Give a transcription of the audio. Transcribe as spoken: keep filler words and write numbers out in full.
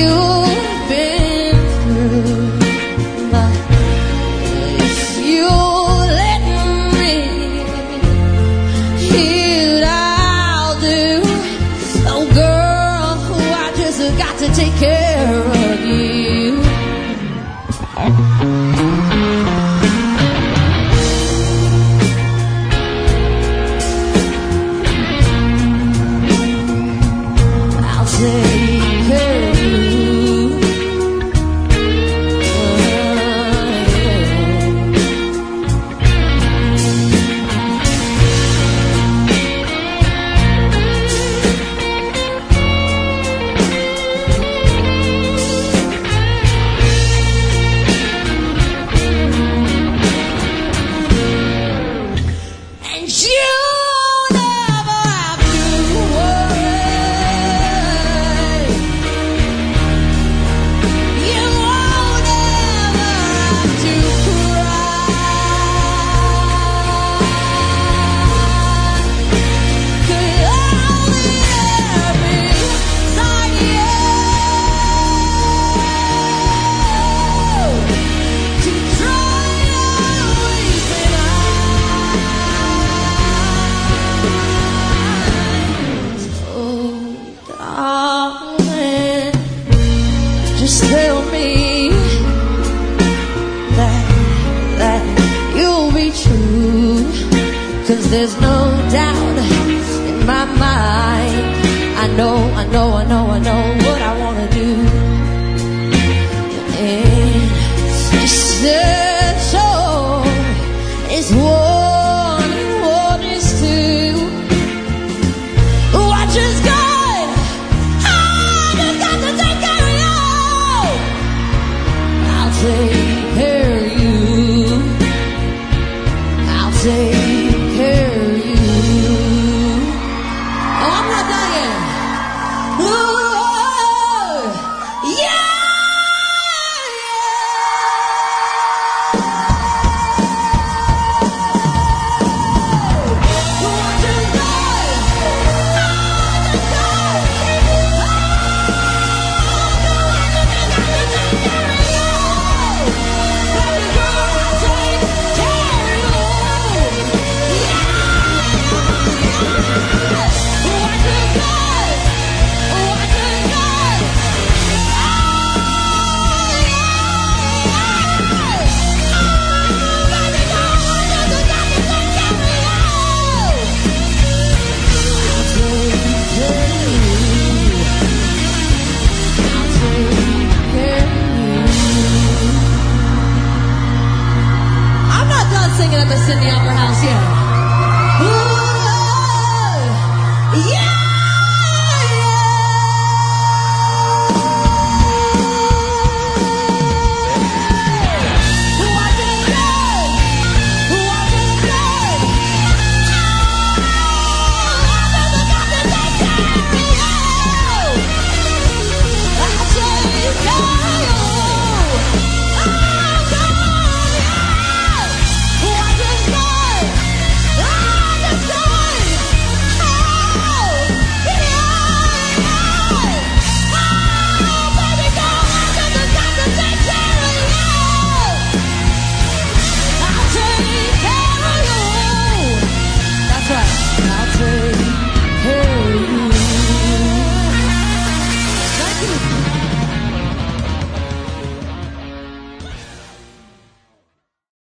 you've been through. But if you let me, here's what I'll do. Oh girl, I just got to take care of you. I'll take care of you. And you never have to worry. You won't ever have to cry. 'Cause I'll be there beside you to dry your weeping eyes. Oh, darling, just tell me that, that you'll be true. 'Cause there's no doubt in my mind. I know, I know, I know, I know what I wanna do. And she said so is one and one is two. Watch us go. I just got to take care of you. I'll take care of you. I'll take care of you. Oh, I'm not done yet. Ooh, yeah, yeah. Watch us go. I'm not done singing at the Sydney Opera House yet. Ooh.